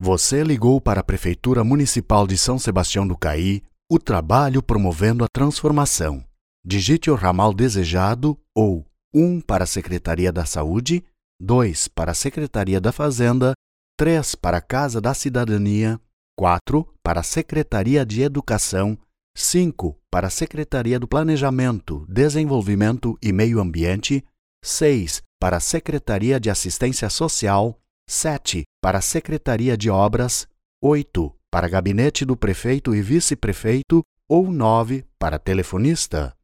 Você ligou para a Prefeitura Municipal de São Sebastião do Caí, o trabalho promovendo a transformação. Digite o ramal desejado ou 1 para a Secretaria da Saúde, 2 para a Secretaria da Fazenda, 3 para a Casa da Cidadania, 4 para a Secretaria de Educação, 5 para a Secretaria do Planejamento, Desenvolvimento e Meio Ambiente, 6 para a Secretaria de Assistência Social, 7 para a Secretaria de Obras, 8 para Gabinete do Prefeito e Vice-Prefeito ou 9 para telefonista.